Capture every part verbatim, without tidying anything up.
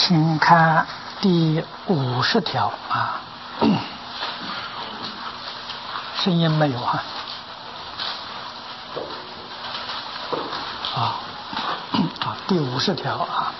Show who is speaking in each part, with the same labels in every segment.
Speaker 1: 请看第五十条啊，声音没有啊？啊，啊，第五十条啊，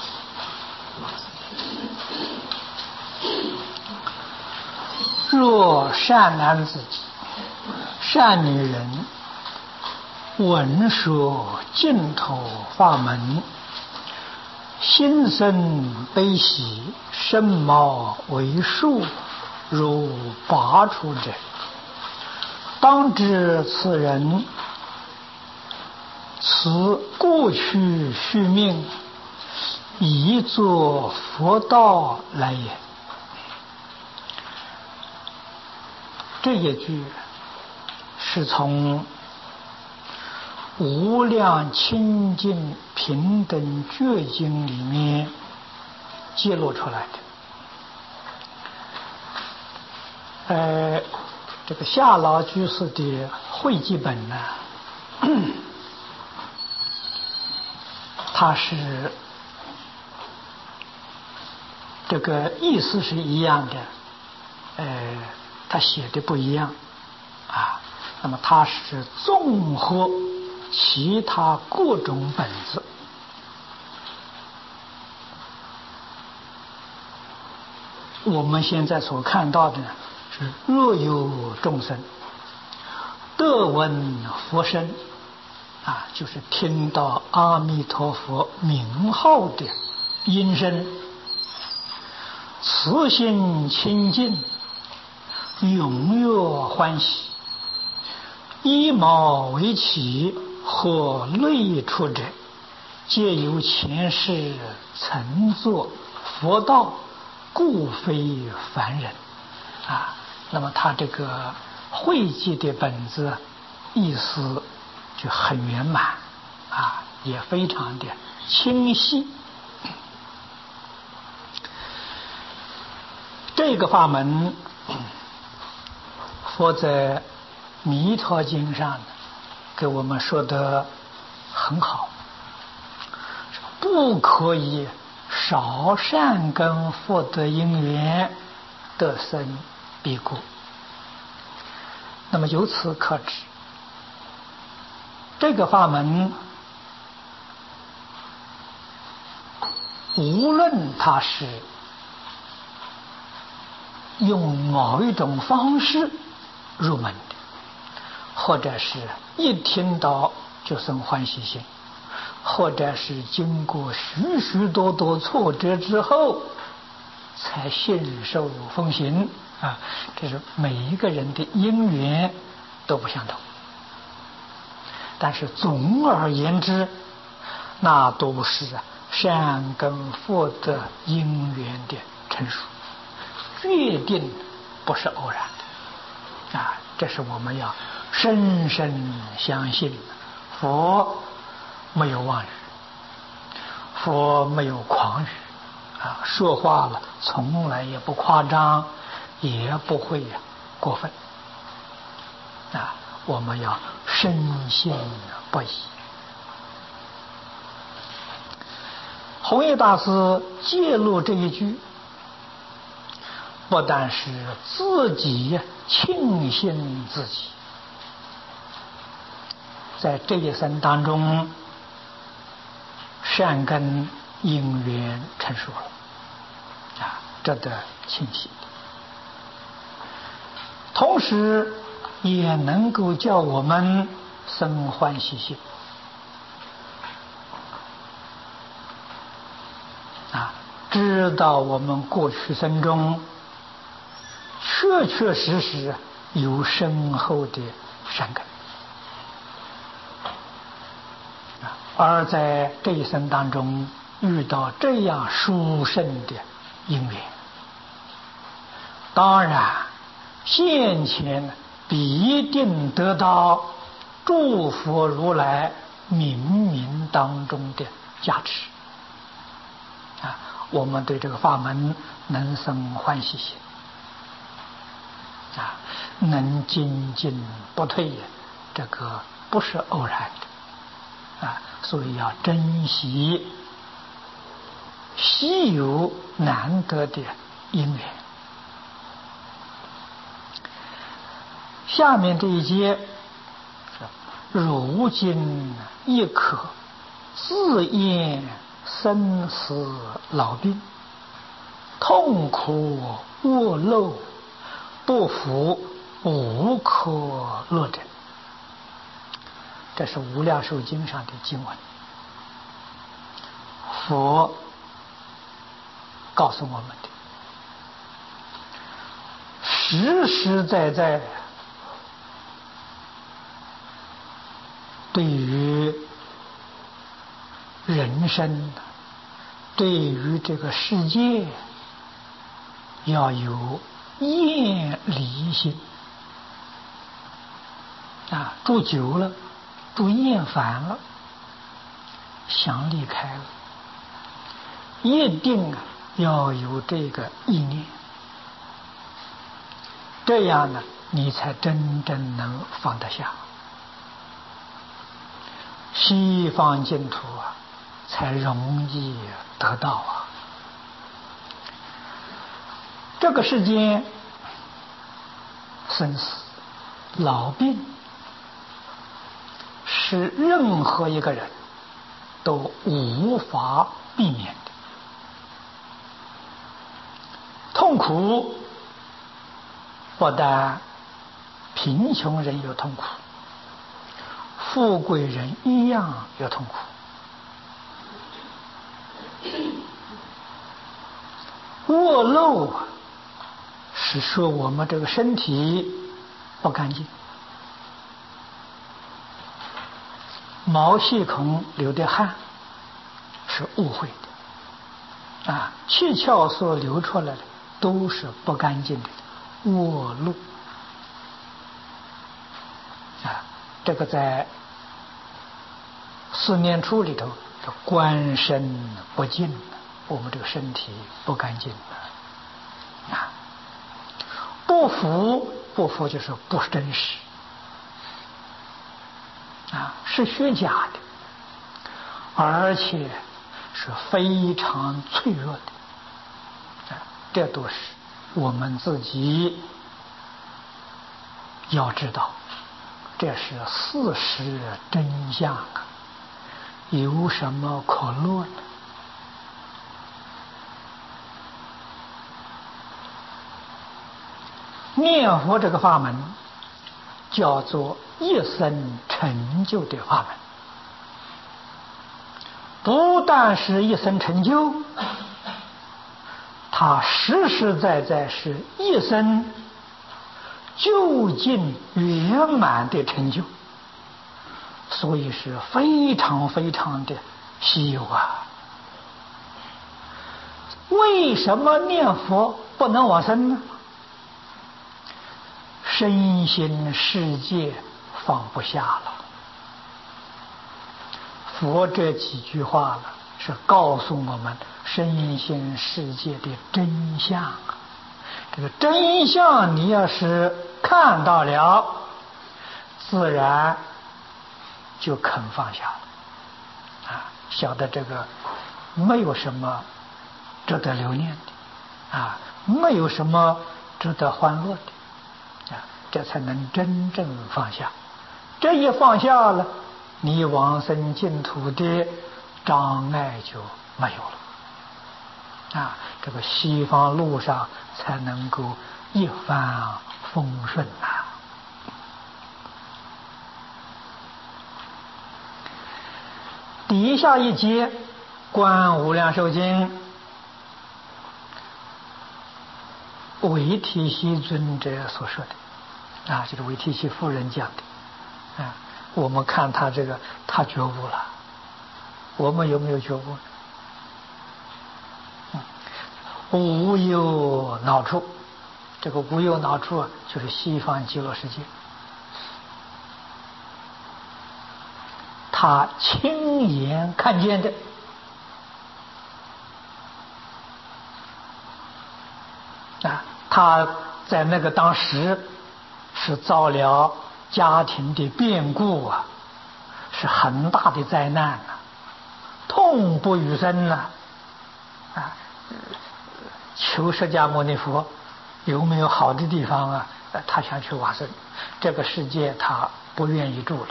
Speaker 1: 若善男子、善女人闻说净土法门，心生悲喜，身毛为树，如拔出者，当知此人此过去续命，已作佛道来也。这一句是从无量清净平等觉经里面揭露出来的。呃，这个夏老居士的汇集本呢，它是这个意思是一样的，呃，他写的不一样啊。那么它是综合其他各种本子，我们现在所看到的是若有众生得闻佛声啊，就是听到阿弥陀佛名号的音声，慈心清净，踊跃欢喜，衣毛为起，或类出者，皆由前世曾作佛道，故非凡人啊。那么他这个汇集的本子意思就很圆满啊，也非常的清晰。这个法门佛在弥陀经上给我们说的很好，不可以少善根福德因缘得生彼国。那么由此可知，这个法门无论它是用某一种方式入门的，或者是一听到就生欢喜心，或者是经过许许多多挫折之后才信受奉行啊，这是每一个人的因缘都不相同。但是总而言之，那都是善根福德因缘的成熟，决定不是偶然的啊！这是我们要深深相信，佛没有妄语，佛没有狂语啊，说话了从来也不夸张，也不会过分啊！我们要深信不疑。弘一大师揭露这一句，不但是自己庆幸自己在这一生当中善根因缘成熟了啊，值得庆幸，同时也能够叫我们生欢喜心啊，知道我们过去生中确确实实有深厚的善根，而在这一生当中遇到这样殊胜的因缘，当然现前必定得到诸佛如来冥冥当中的加持啊，我们对这个法门能生欢喜心啊，能精进不退，这个不是偶然的啊，所以要珍惜稀有难得的因缘。下面这一节，如今亦可自验生死老病，痛苦卧漏，不服无可乐者。这是《无量寿经》上的经文。佛告诉我们的，实实在在对于人生，对于这个世界，要有厌离心啊，住久了，住厌烦了，想离开了，一定要有这个意念，这样呢，你才真正能放得下。西方净土啊，才容易得到啊。这个世间生死老病，是任何一个人都无法避免的。痛苦不但贫穷人有痛苦，富贵人一样有痛苦。卧漏是说我们这个身体不干净，毛细孔流的汗是污秽的啊，气窍所流出来的都是不干净的卧漏啊。这个在四念处里头，这观身不净，我们这个身体不干净啊。不服，不服就是不真实啊，是虚假的，而且是非常脆弱的啊，这都是我们自己要知道，这是事实真相啊，有什么可乐呢？念佛这个法门叫做一生成就的法门，不但是一生成就，它实实在在是一生究竟圆满的成就，所以是非常非常的稀有啊。为什么念佛不能往生呢？身心世界放不下了。佛这几句话了，是告诉我们身心世界的真相。这个真相你要是看到了，自然就肯放下了啊，晓得这个没有什么值得留念的啊，没有什么值得欢乐的啊，这才能真正放下。这一放下了，你往生净土的障碍就没有了啊，这个西方路上才能够一帆风顺啊。底下一节观无量寿经，韦提希尊者所说的啊，就是韦提希夫人讲的啊。我们看他这个，他觉悟了，我们有没有觉悟？嗯，无有恼处，这个无有恼处啊，就是西方极乐世界。他亲眼看见的啊，他在那个当时是遭了家庭的变故啊，是很大的灾难啊，痛不欲生啊， 求释迦牟尼佛有没有好的地方啊？他想去往生，这个世界他不愿意住了。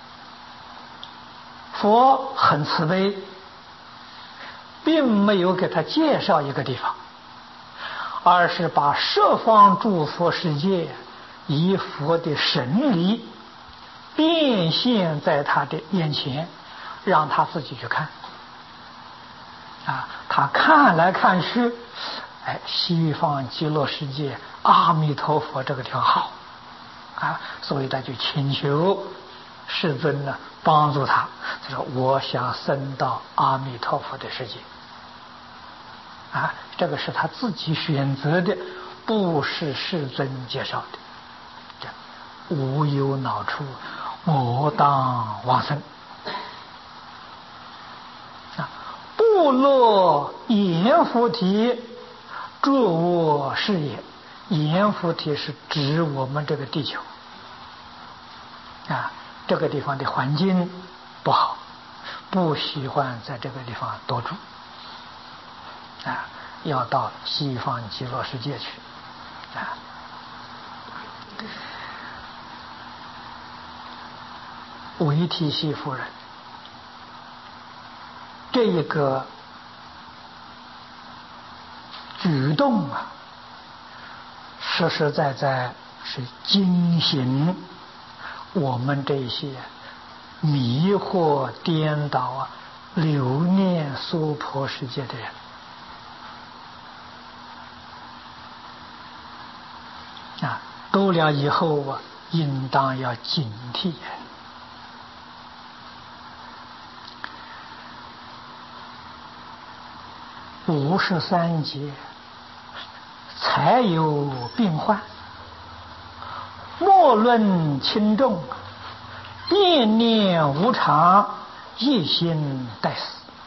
Speaker 1: 佛很慈悲，并没有给他介绍一个地方，而是把十方诸佛世界以佛的神力变现在他的眼前，让他自己去看。啊，他看来看去，哎，西方极乐世界阿弥陀佛这个地方好啊，所以他就请求世尊呢帮助他，他说我想升到阿弥陀佛的世界啊，这个是他自己选择的，不是世尊介绍的。这无有恼处，我当往生啊！不落阎浮提，著我是也。阎浮提是指我们这个地球啊，这个地方的环境不好，不喜欢在这个地方多住啊，要到西方极乐世界去啊。维提西夫人这一个举动啊，实实在在是惊醒我们这些迷惑颠倒啊、留念娑婆世界的人啊，多了以后啊，应当要警惕。五十三劫才有病患，莫论轻重，念念无常，一心待死。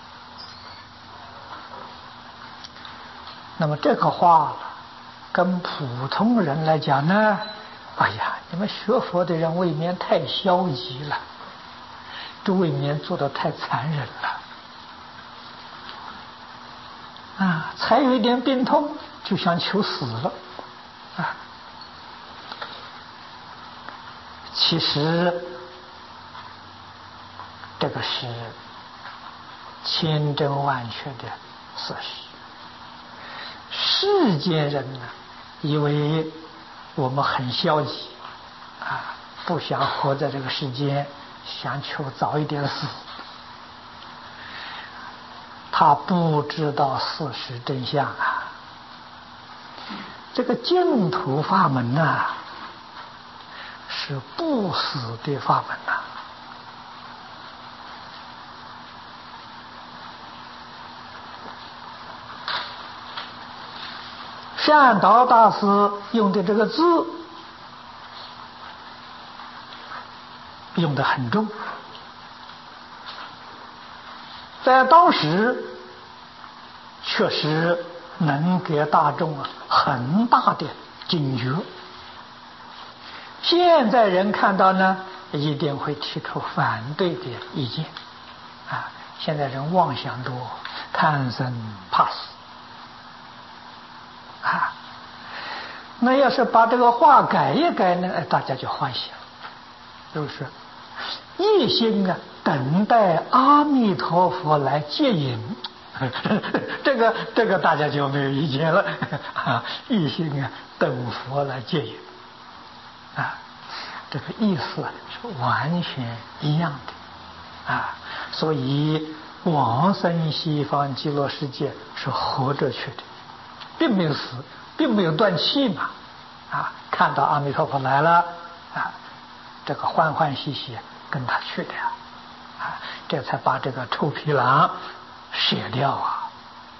Speaker 1: 那么这个话跟普通人来讲呢，哎呀，你们学佛的人未免太消极了，这未免做得太残忍了啊！才有一点病痛就想求死了啊！其实这个是千真万确的事实。世间人呢，以为我们很消极啊，不想活在这个世间，想求早一点死。他不知道事实真相啊！这个净土法门呐、啊，是不死的法门呐、啊。善导大师用的这个字用得很重，在当时确实能给大众啊很大的警觉。现在人看到呢，一定会提出反对的意见啊！现在人妄想多，贪生怕死啊！那要是把这个话改一改呢，哎，大家就欢喜了，就是一心啊等待阿弥陀佛来接引。这个这个大家就没有意见了啊！一心啊等佛来接引啊，这个意思是完全一样的啊！所以往生西方极乐世界是活着去的，并没有死，并没有断气嘛啊！看到阿弥陀佛来了啊，这个欢欢喜喜跟他去的呀啊！这才把这个臭皮囊舍掉啊！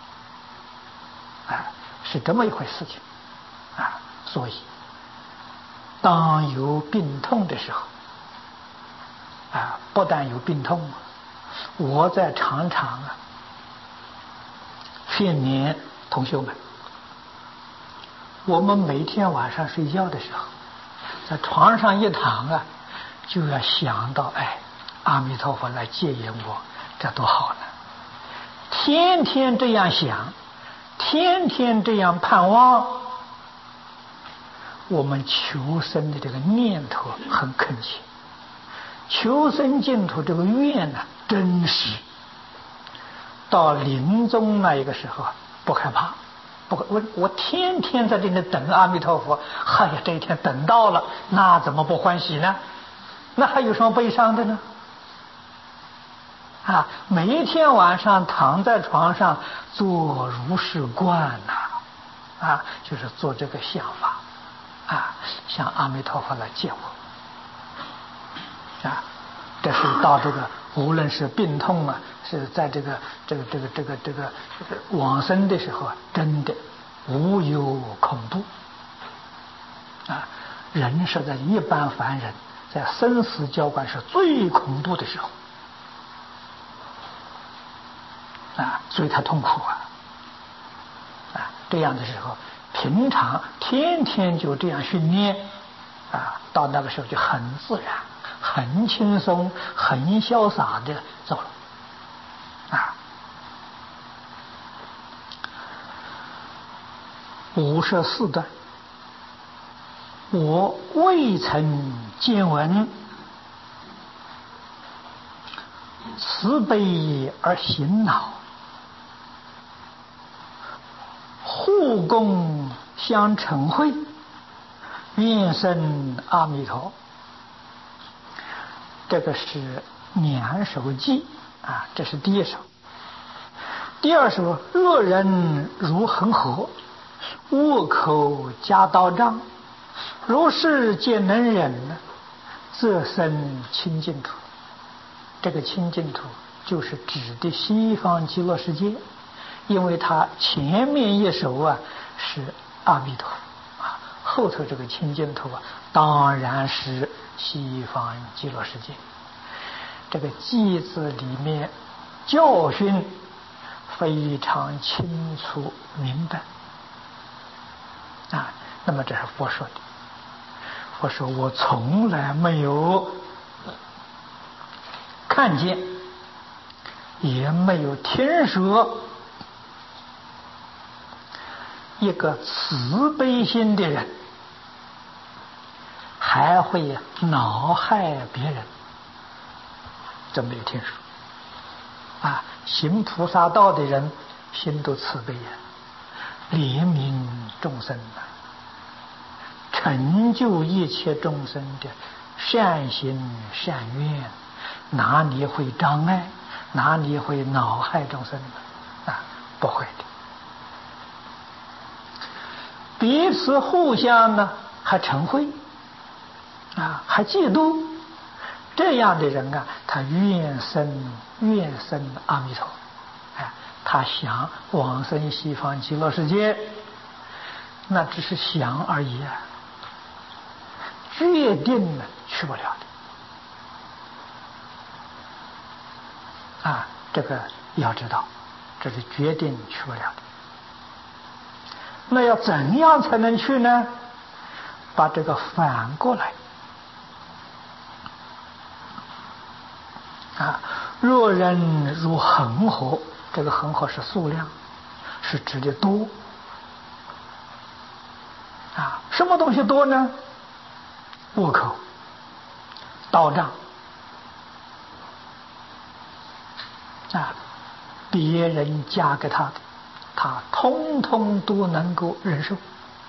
Speaker 1: 啊，是这么一回事情啊！所以，当有病痛的时候，啊，不但有病痛，我在常常啊劝勉同学们，我们每天晚上睡觉的时候，在床上一躺啊，就要想到，哎，阿弥陀佛来接引我，这多好呢！天天这样想， 天天这样盼望，我们求生的这个念头很恳切，求生净土这个愿呢真实，到临终那一个时候不害怕，不我我天天在这里等阿弥陀佛，哎呀，这一天等到了，那怎么不欢喜呢？那还有什么悲伤的呢？啊，每一天晚上躺在床上做如是观呐、啊，啊，就是做这个想法，啊，向阿弥陀佛来接我，啊，这是到这个无论是病痛啊，是在这个这个这个这个这个往生的时候啊，真的无有恐怖，啊，人是在一般凡人在生死交关是最恐怖的时候。啊，所以他痛苦啊！啊，这样的时候，平常天天就这样训练，啊，到那个时候就很自然、很轻松、很潇洒的走了，啊。五十四段，我未曾见闻，慈悲而行恼。护供相承会，愿生阿弥陀。这个是两首偈啊，这是第一首。第二首，恶人如恒河，恶口加刀杖，如是皆能忍，则生清净土。这个清净土就是指的西方极乐世界。因为他前面一首啊是阿弥陀啊，后头这个清净土啊当然是西方极乐世界。这个偈字里面教训非常清楚明白啊。那么这是佛说的，佛说我从来没有看见，也没有听说。一个慈悲心的人还会恼害别人，这没有听说啊！行菩萨道的人心都慈悲呀，怜悯众生啊，成就一切众生的善行善愿，哪里会障碍，哪里会恼害众生呢？啊，不会的。彼此互相呢还成会啊，还嫉妒，这样的人啊，他愿生愿生阿弥陀，哎，他想往生西方极乐世界，那只是想而已啊，决定了去不了的啊，这个要知道，这是决定去不了的。那要怎样才能去呢？把这个反过来啊，若人如恒河，这个恒河是数量，是指的多啊。什么东西多呢？恶口、刀杖啊，别人加给他的，他通通都能够忍受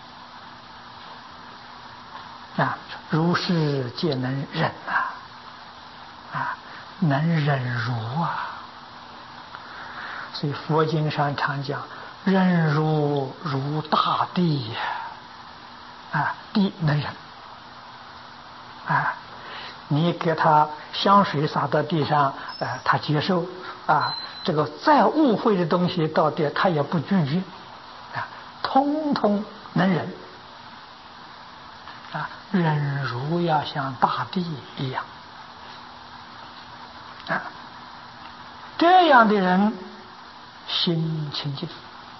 Speaker 1: 啊，如是皆能忍啊，啊，能忍辱啊。所以佛经上常讲，忍辱如大地啊，地能忍啊。你给他香水洒到地上，呃，他接受啊。这个再误会的东西到地，他也不拒绝啊，通通能忍啊。忍辱要像大地一样啊，这样的人心清净，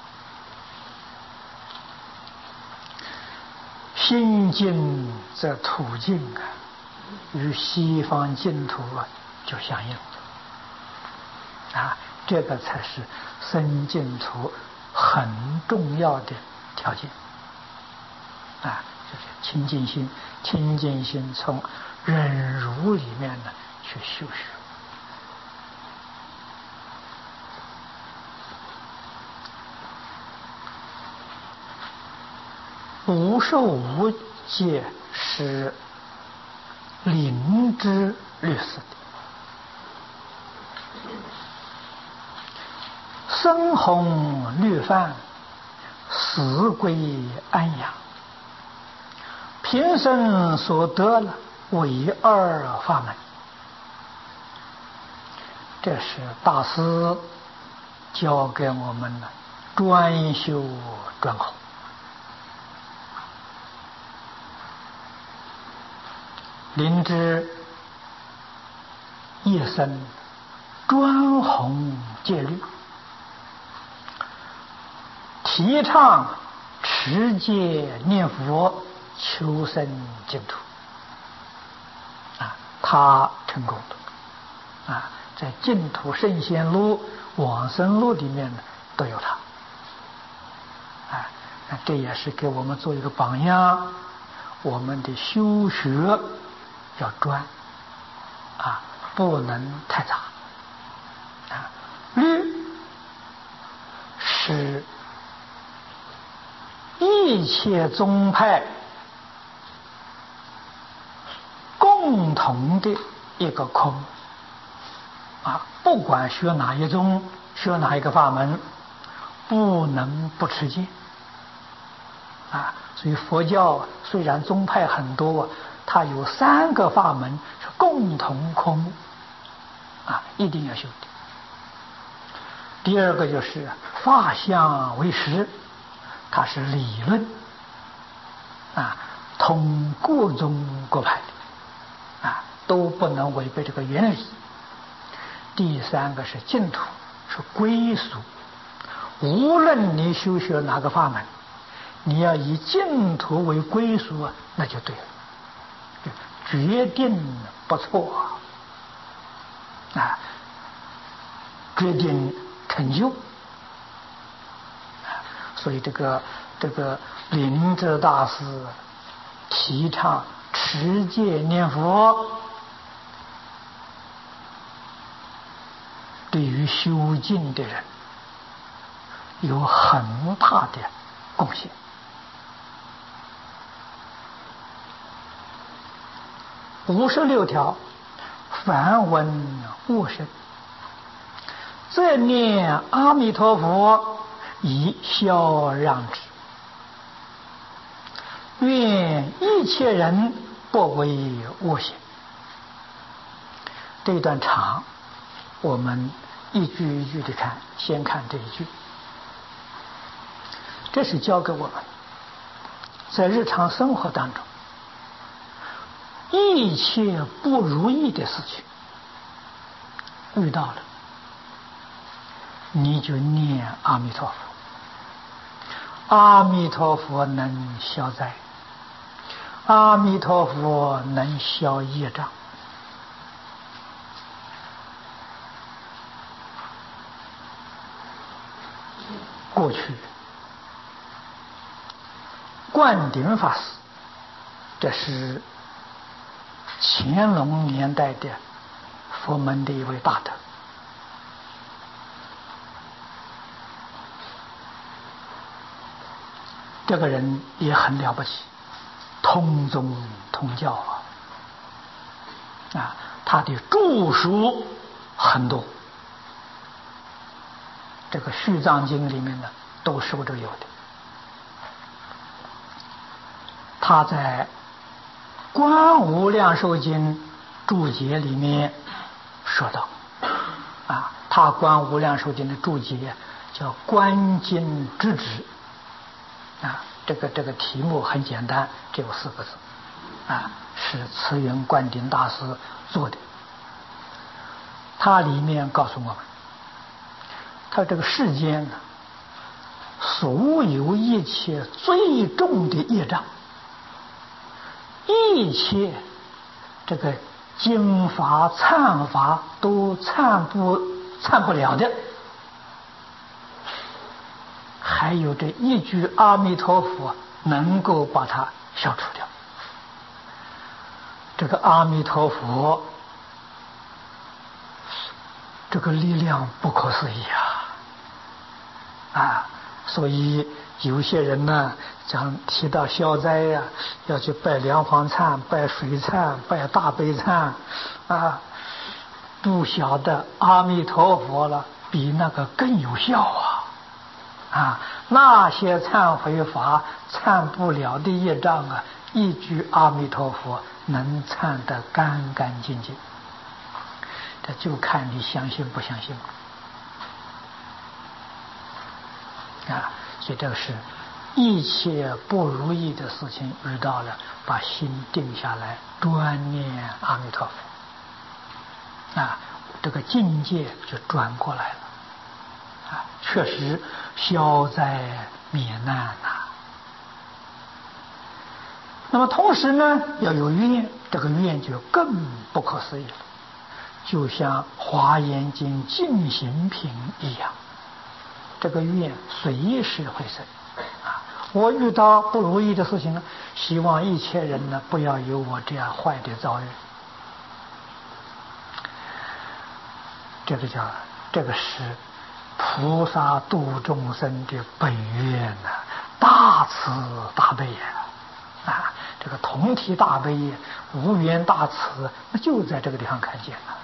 Speaker 1: 心净则土净啊，与西方净土啊就相应啊，这个才是生净土很重要的条件啊，就是清净心。清净心从忍辱里面呢去修学。无受无戒是灵知律师的，生红绿泛，死归安养。平生所得了唯二法门，这是大师教给我们的专修专好。灵知一生专弘戒律，提倡持戒念佛，求生净土啊，他成功的啊，在净土圣贤录、往生录里面呢都有他啊，这也是给我们做一个榜样。我们的修学要专啊，不能太杂啊。律是一切宗派共同的一个科目啊，不管学哪一宗，学哪一个法门，不能不持戒啊。所以佛教虽然宗派很多，它有三个法门是共同科目啊，一定要修的。第二个就是法相为实，它是理论啊，通各宗各派的啊，都不能违背这个原理。第三个是净土，是归属。无论你修学哪个法门，你要以净土为归属，那就对了，决定不错啊，决定成就。所以这个这个灵知大师提倡持戒念佛，对于修净的人有很大的贡献。五十六条，凡闻恶声，则念阿弥陀佛，以消让之。愿一切人不为恶行。这一段长，我们一句一句的看，先看这一句。这是教给我们在日常生活当中，一切不如意的事情遇到了，你就念阿弥陀佛，阿弥陀佛能消灾，阿弥陀佛能消业障。过去灌顶法师，这是乾隆年代的佛门的一位大德，这个人也很了不起，通宗通教啊！啊，他的著书很多，这个《续藏经》里面呢都收着有的。他在《观无量寿经》注解里面说到，啊，他《观无量寿经》的注解叫《观经之旨》，啊，这个这个题目很简单，只有四个字，啊，是慈云灌顶大师做的。他里面告诉我们，他这个世间呢，所有一切最重的业障，一切这个经法忏法都忏不忏不了的， 还有这一句阿弥陀佛能够把它消除掉。这个阿弥陀佛，这个力量不可思议啊！啊，所以有些人呢，讲提到消灾呀、啊，要去拜梁皇忏、拜水忏、拜大悲忏，啊，不晓得阿弥陀佛了，比那个更有效啊！啊，那些忏悔法忏不了的业障啊，一句阿弥陀佛能忏得干干净净。这就看你相信不相信啊！所以这个是一切不如意的事情遇到了，把心定下来，专念阿弥陀佛啊，这个境界就转过来了啊！确实消灾免难呐、啊。那么同时呢，要有愿，这个愿就更不可思议了。就像《华严经》净行品一样，这个愿随时会生啊！我遇到不如意的事情呢，希望一切人呢不要有我这样坏的遭遇。这个叫这个是菩萨度众生的本愿呐、啊，大慈大悲呀！啊，这个同体大悲、无缘大慈，那就在这个地方看见了。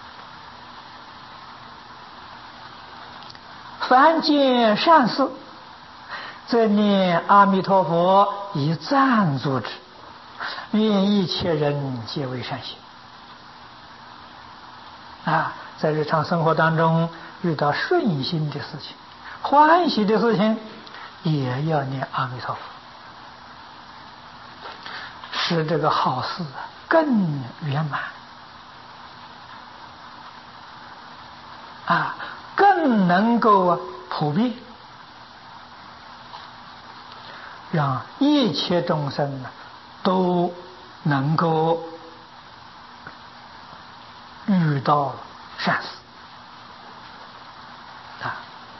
Speaker 1: 凡见善事，则念阿弥陀佛以赞助之，愿一切人皆为善行。啊，在日常生活当中遇到顺心的事情、欢喜的事情，也要念阿弥陀佛，使这个好事更圆满啊，更能够普遍，让一切众生都能够遇到善事啊。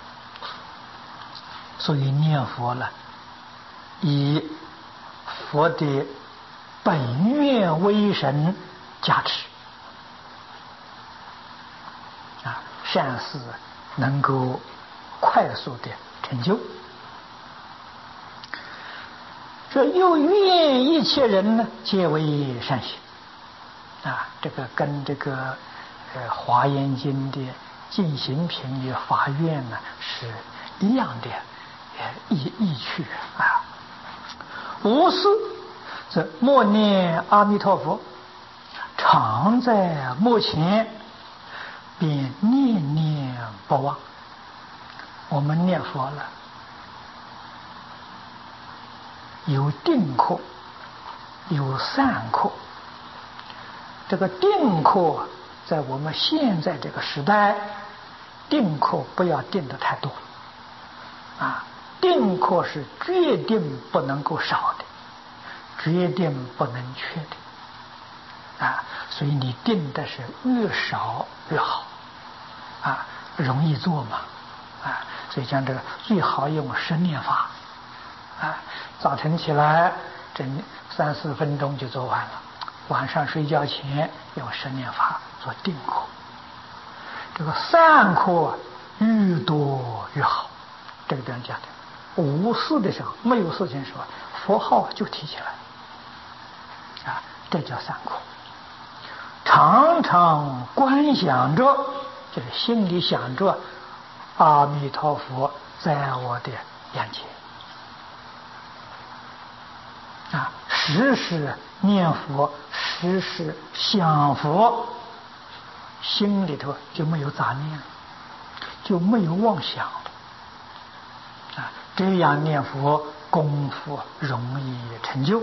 Speaker 1: 所以念佛了，以佛的本愿威神加持啊，善事能够快速的成就。这又愿一切人呢皆为善行啊，这个跟这个呃《华严经》的净行品的法愿呢是一样的呃意意趣啊。无事这默念阿弥陀佛，常在目前，便念念不忘。我们念佛了，有定课，有散课。这个定课在我们现在这个时代，定课不要定得太多啊，定课是决定不能够少的，决定不能缺的啊，所以你定的是越少越好啊，容易做嘛啊，所以讲这个最好用十念法啊，早晨起来这三四分钟就做完了，晚上睡觉前用十念法做定课。这个散课越多越好，这个地方讲的无事的时候，没有事情的时候，佛号就提起来啊，这叫散课。常常观想着，就是心里想着阿弥陀佛在我的眼前啊，时时念佛，时时想佛，心里头就没有杂念，就没有妄想啊，这样念佛功夫容易成就。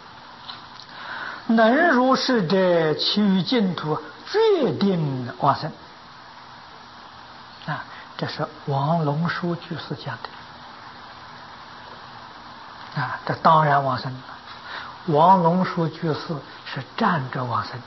Speaker 1: 能如是者，其余净土决定往生啊！这是王龙书居士讲的啊，这当然往生了。王龙书居士是站着往生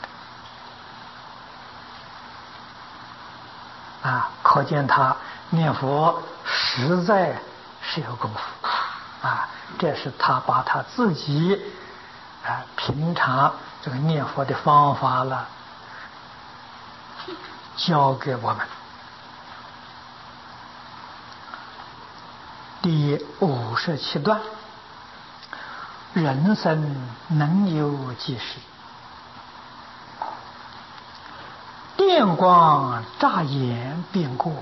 Speaker 1: 的啊，可见他念佛实在是有功夫啊。这是他把他自己啊平常这个念佛的方法了教给我们。第五十七段，人生能有几时？电光乍眼便过，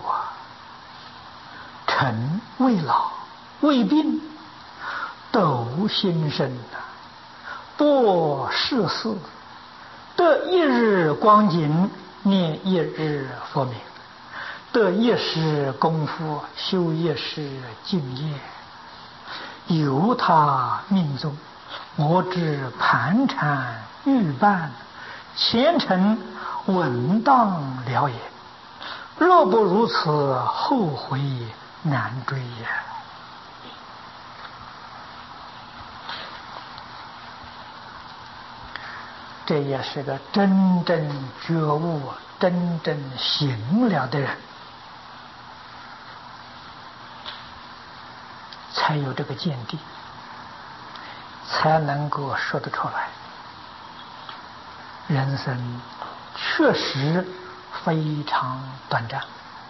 Speaker 1: 尘未老未病，斗心生，播世事，得一日光景，念一日佛名，得一时功夫，修一时敬业。由他命中，我知盘缠欲伴，前程稳当了也。若不如此，后悔难追也。这也是个真正觉悟、真正行了的人，才有这个见地，才能够说得出来。人生确实非常短暂，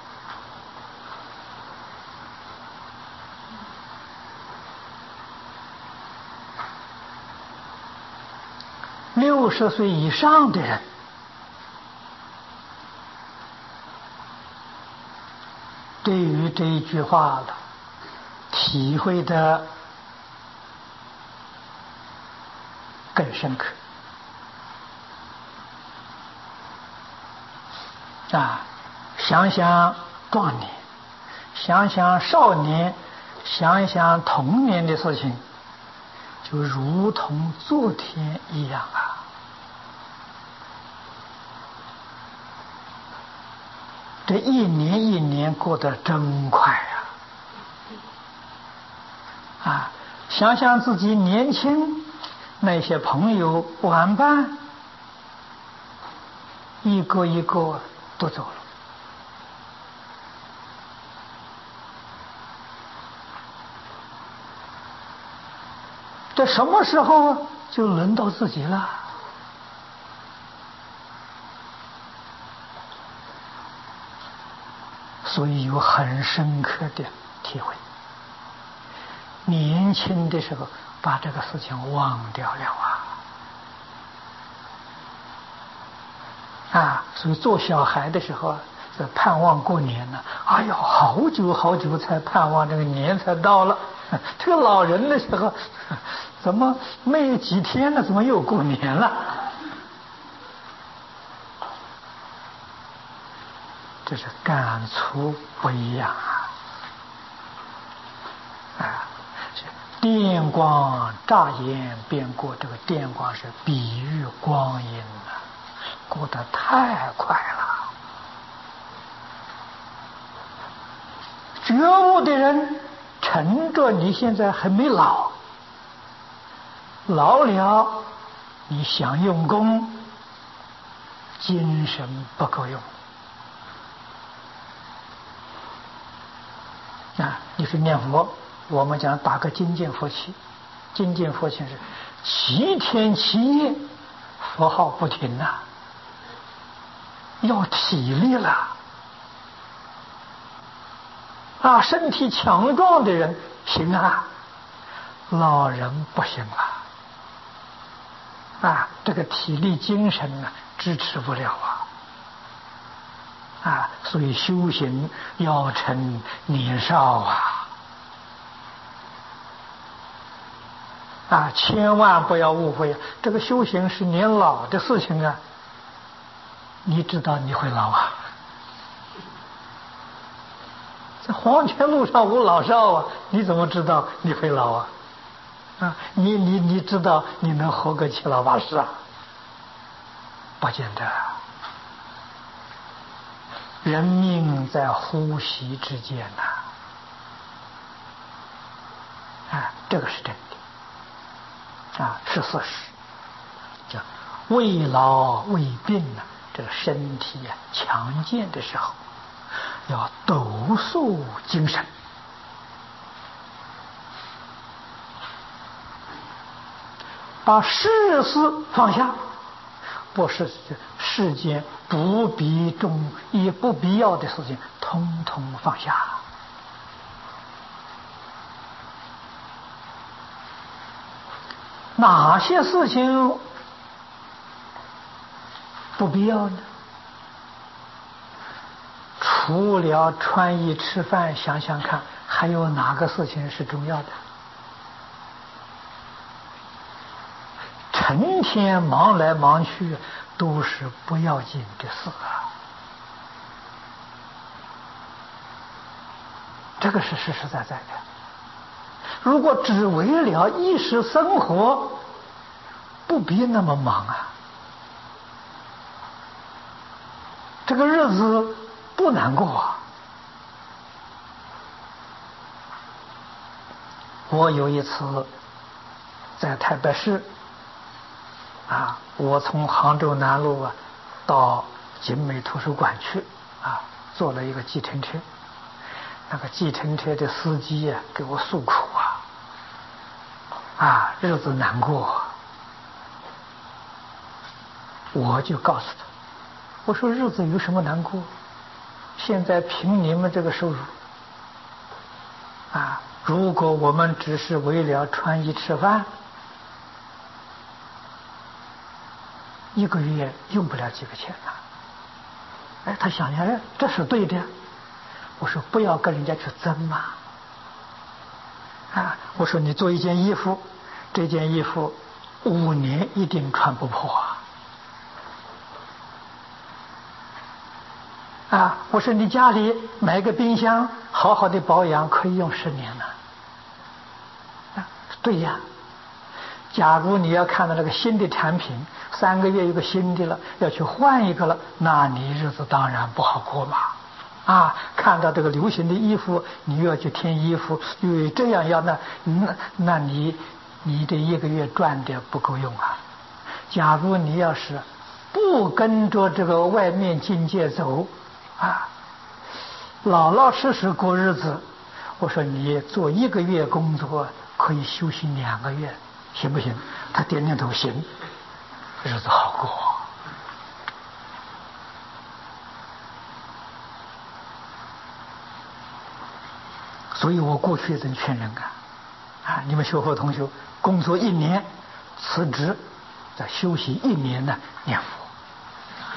Speaker 1: 六十岁以上的人，对于这一句话了，体会的更深刻啊！想想壮年，想想少年，想想童年的事情，就如同昨天一样啊！这一年一年过得真快啊！啊，想想自己年轻，那些朋友玩伴，一个一个都走了。这什么时候就轮到自己了？所以有很深刻的体会。年轻的时候把这个事情忘掉了啊！啊，所以做小孩的时候是盼望过年呢。哎呦，好久好久才盼望这个年才到了。这个老人的时候，怎么没有几天了，怎么又过年了？这是感触不一样啊！啊，电光乍眼便过，这个电光是比喻光阴啊，过得太快了。觉悟的人，趁着你现在还没老，老了你想用功，精神不够用。啊，你是念佛，我们讲打个精进佛七，精进佛七是七天七夜佛号不停呐、啊，要体力了啊！身体强壮的人行啊，老人不行啊！啊，这个体力精神啊支持不了啊！啊，所以修行要趁年少啊！啊，千万不要误会，这个修行是年老的事情啊！你知道你会老啊？在黄泉路上无老少啊！你怎么知道你会老啊？啊，你你你知道你能活个七老八十啊？不见得。人命在呼吸之间呐、啊，啊，这个是真的，啊，是事实。叫未老未病呢、啊，这个身体啊强健的时候，要抖擞精神， 把世事放下，不是世间不必中也不必要的事情，通通放下。哪些事情不必要呢？除了穿衣吃饭，想想看，还有哪个事情是重要的？成天忙来忙去，都是不要紧的事啊。这个是实实在在的。如果只为了一时生活，不必那么忙啊。这个日子不难过啊。我有一次在台北市啊，我从杭州南路啊到景美图书馆去啊，坐了一个计程车。那个计程车的司机呀、啊，给我诉苦啊，啊，日子难过。我就告诉他，我说日子有什么难过？现在凭你们这个收入，啊，如果我们只是为了穿衣吃饭，一个月用不了几个钱呐。哎，他想想，哎，这是对的。我说不要跟人家去争嘛，啊，我说你做一件衣服，这件衣服五年一定穿不破啊，啊，我说你家里买个冰箱，好好的保养可以用十年呢，啊，对呀。假如你要看到那个新的产品，三个月有个新的了，要去换一个了，那你日子当然不好过嘛。啊，看到这个流行的衣服，你又要去添衣服，因为这样要那那那你你这一个月赚的不够用啊。假如你要是不跟着这个外面境界走啊，老老实实过日子，我说你做一个月工作可以休息两个月，行不行？他点点头，行，日子好过。所以我过去人劝人啊，啊，你们学佛同学工作一年辞职，再休息一年呢念佛，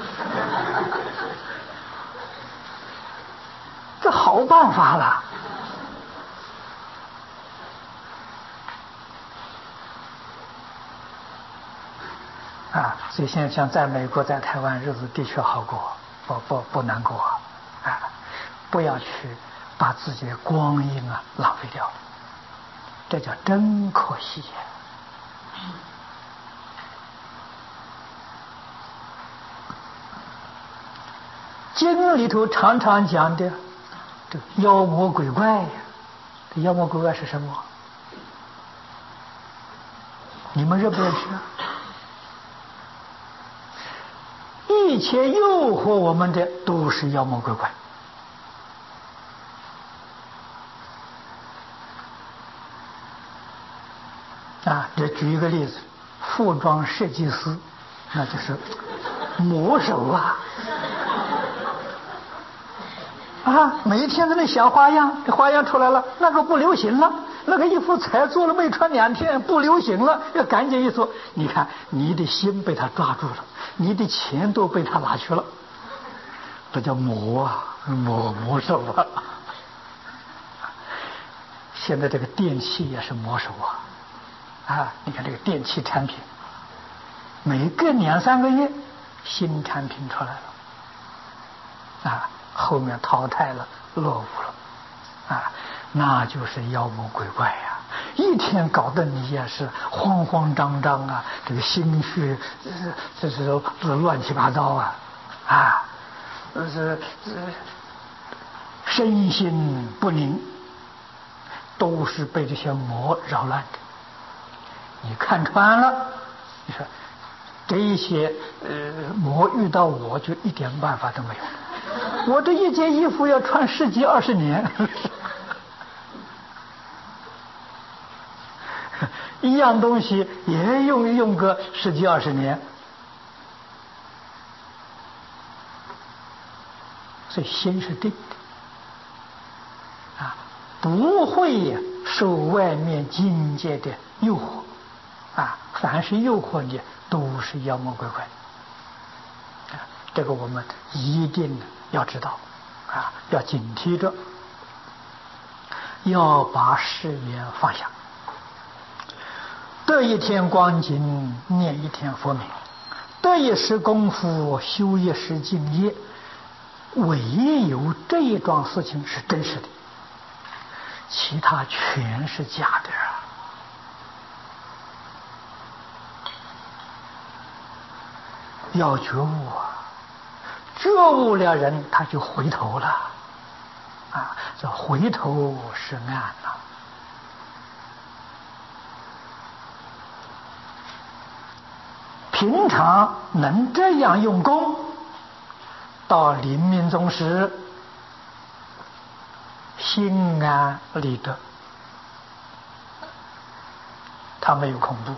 Speaker 1: 这好办法了。啊，所以现在像在美国、在台湾，日子的确好过，不不不难过啊！不要去把自己的光阴啊浪费掉了，这叫真可惜呀！经里头常常讲的这妖魔鬼怪呀，这妖魔鬼怪是什么？你们认不认识啊？一切诱惑我们的都是妖魔鬼怪。啊，这举一个例子，服装设计师，那就是魔手啊！啊，每一天在那想花样，这花样出来了，那个不流行了，那个衣服才做了没穿两天，不流行了，要赶紧一做。你看，你的心被他抓住了，你的钱都被他拿去了，这叫魔啊，魔魔手啊！现在这个电器也是魔手啊！啊，你看这个电器产品，每隔两三个月新产品出来了，啊，后面淘汰了，落伍了，啊，那就是妖魔鬼怪呀！一天搞得你也是慌慌张张啊，这个心绪这是乱七八糟啊，啊，是身心不宁，都是被这些魔扰乱的。你看穿了，你说这一些呃魔遇到我就一点办法都没有，我这一件衣服要穿十几二十年， 一样东西也用用个十几二十年，所以心是定的啊，不会受外面境界的诱惑啊，凡是诱惑你都是妖魔鬼怪啊，这个我们一定要知道啊，要警惕着，要把誓言放下。得一天光景，念一天佛名；得一时功夫，修一时敬业。唯有这一桩事情是真实的，其他全是假的。要觉悟啊！觉悟了人，他就回头了啊！这回头是岸了。平常能这样用功，到临命终时，心安理得，他没有恐怖，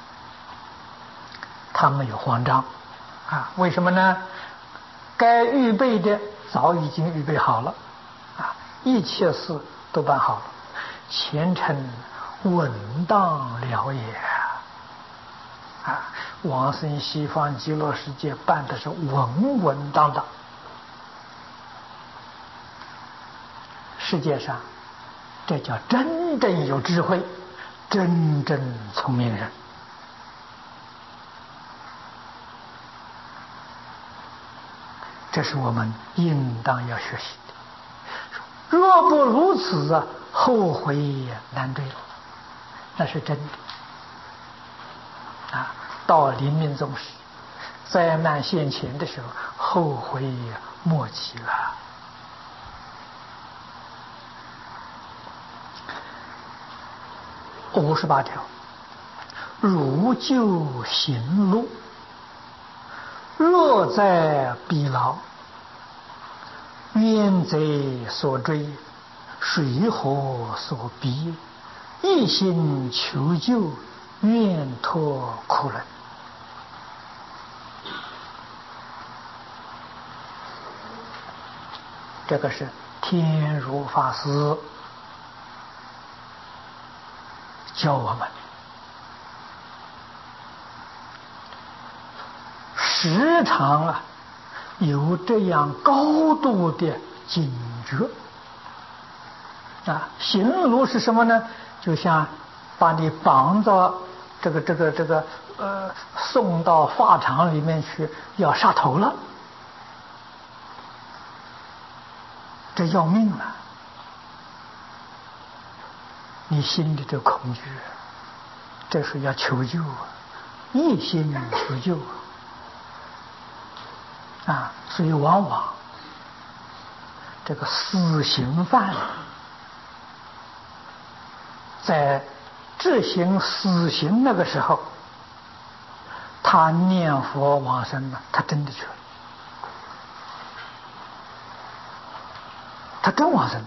Speaker 1: 他没有慌张啊！为什么呢？该预备的早已经预备好了啊，一切事都办好了，前程稳当了也啊！往生西方极乐世界办的是稳稳当当。世界上，这叫真正有智慧，真正聪明人。这是我们应当要学习的。若不如此啊，后悔难对了，那是真的啊！到临命终时，灾难现前的时候，后悔莫及了。五十八条，如救行路，若在彼牢，冤贼所追，水火所逼，一心求救，愿脱苦轮。这个是天如法师教我们，时常啊有这样高度的警觉啊。行路是什么呢？就像把你绑到这个这个这个呃送到法场里面去，要杀头了，这要命了。你心里这恐惧，这是要求救啊，一心求救啊！所以往往这个死刑犯在执行死刑那个时候，他念佛往生了，他真的去了，他真往生了。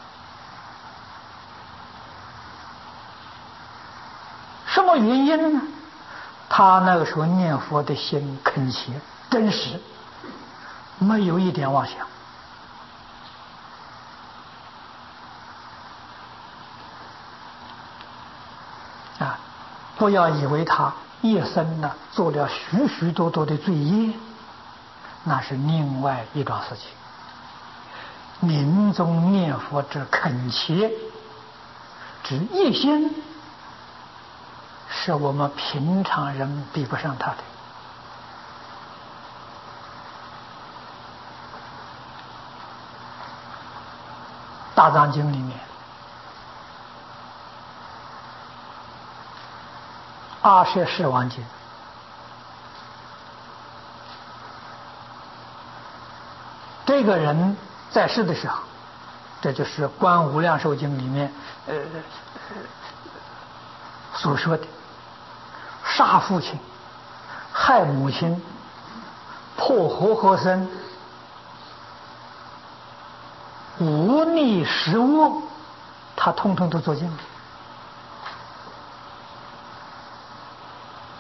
Speaker 1: 什么原因呢？他那个时候念佛的心恳切真实，没有一点妄想啊！不要以为他一生呢做了许许多多的罪业，那是另外一桩事情。临终念佛之恳切之一心，是我们平常人比不上他的。大藏经里面阿舍世王经这个人在世的时候，这就是《观无量寿经》里面呃所说的，杀父亲、害母亲、破活活生、忤逆食恶，他通通都做尽了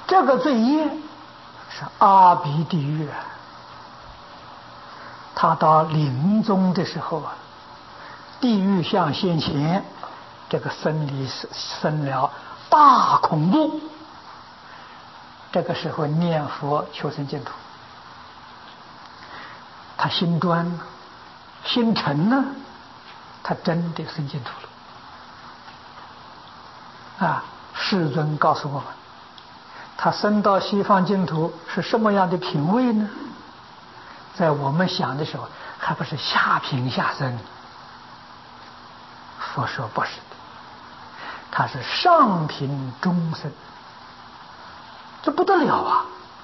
Speaker 1: 这个罪业是阿鼻地狱啊。他到临终的时候啊，地狱像先前，这个生理生了大恐怖。这个时候念佛求生净土，他心专了，心诚了，他真的生净土了。啊，世尊告诉我们，他生到西方净土是什么样的品位呢？在我们想的时候，还不是下品下生。佛说不是的，他是上品中生，这不得了啊！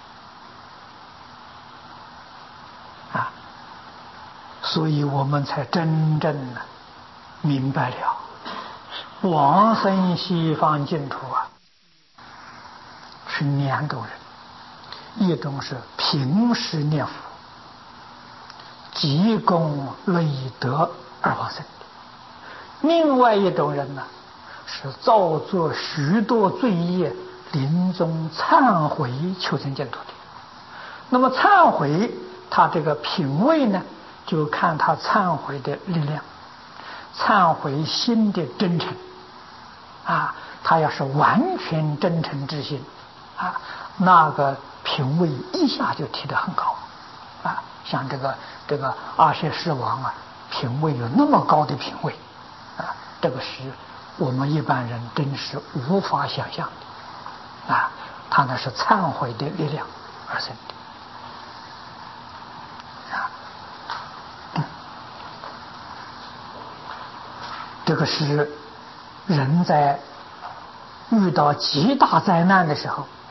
Speaker 1: 啊，所以我们才真正的明白了，往生西方净土啊，是两种人，一种是平时念佛，积功累德而往生的；另外一种人呢，是造作许多罪业，临终忏悔求生净土的。那么忏悔，他这个品位呢，就看他忏悔的力量，忏悔心的真诚啊，他要是完全真诚之心啊，那个品位一下就提得很高啊。像这个这个阿阇世王啊，品位有那么高的品位啊，这个是我们一般人真是无法想象的啊。他那是忏悔的力量而生的啊。嗯，这个是人在遇到极大灾难的时候，